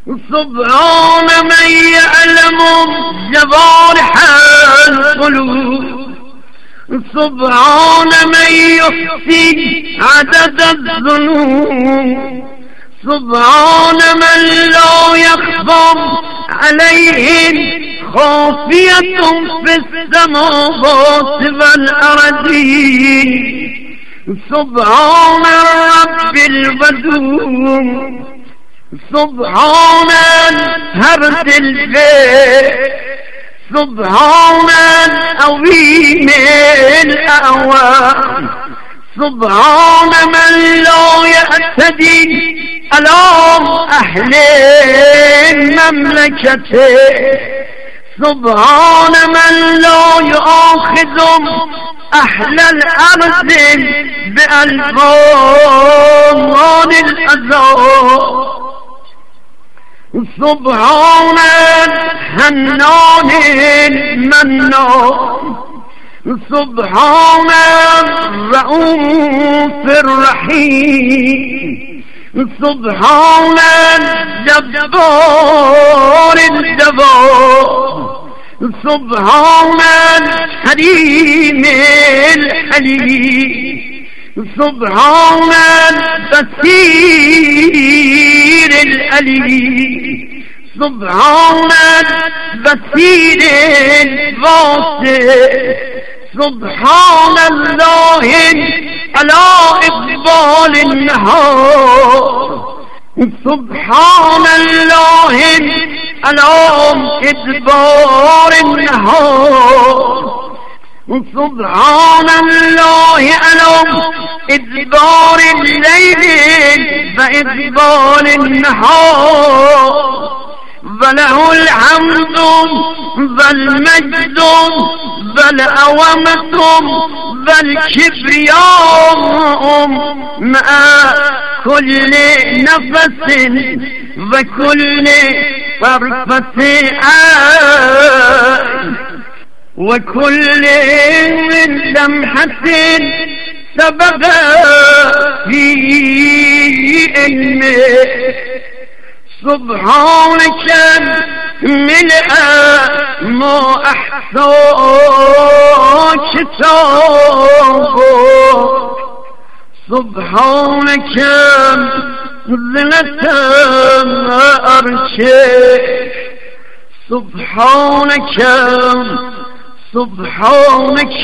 سبحان من يعلم جوارح القلوب، سبحان من يحصي عدد الذنوب، سبحان من لا يخفى عليه خافية في السماوات والأرضين، سبحان الرب الودود، سبحان الهرد البيت، سبحان العظيم الأعوام، سبحان من لا يعتدي على أهل مملكته، سبحان من لا يؤاخذ أهل الأرض بألفان الأذى، سبحان الحنان المنان، سبحان الرؤوف الرحيم، سبحان الجبار الجبار، سبحان الحليم الحليم، سبحان البصير العليم، سبحان البصير الباصر، سبحان الله على إقبال النهار، سبحان الله على إدبار النهار، سبحان الله على إدبار الليل فإدبار النهار، وله الحمد والمجد والعظمة والكبرياء مع كل نفس وكل طرفة عين وكل لمحة سبق في علمه، سبحانك ملء ما أحصى كتابك، سبحانك ذلة ما أرشك، سبحانك سبحانك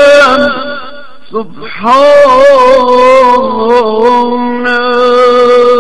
سبحانك